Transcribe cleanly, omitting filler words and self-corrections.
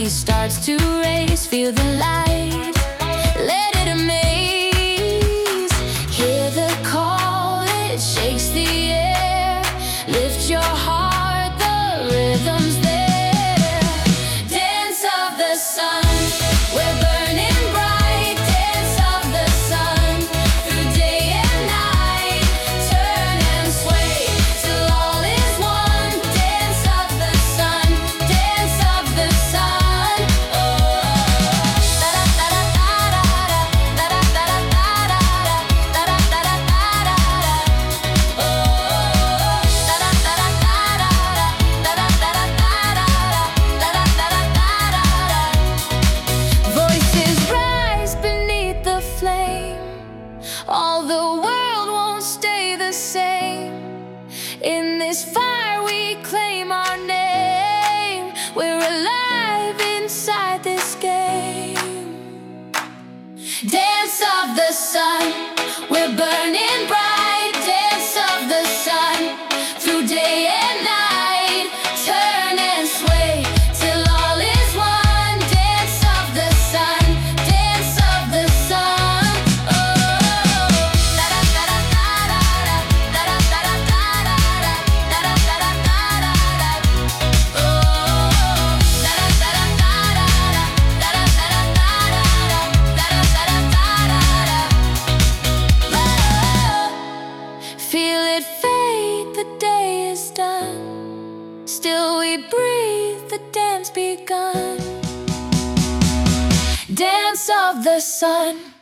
galaxy starts to race. Feel the light, let it amaze. Hear the call, it shakes the air. Lift your heart, the rhythm's there. Dance of the sun, we're burning bright. Dance of the sun, through day and night. Turn and sway till all is one. Dance of the sun, dance of the sun. Oh, da da da da da da da da da da da da da da da. Oh, da da da da da da da da da da. Voices rise beneath the flame. All the world won't stay the same. In this fire we claim our name. We're alive inside this game. Dance of the sun, we're burning bright. Dance of the sun, through day and night. Turn and sway till all is one. Dance of the sun, dance of the sun. Oh, da da da da da da da da da da da da da da. Oh, da da da da da da da da da. Feel it fade, the day is done. Still we breathe, the dance begun. Dance of the sun.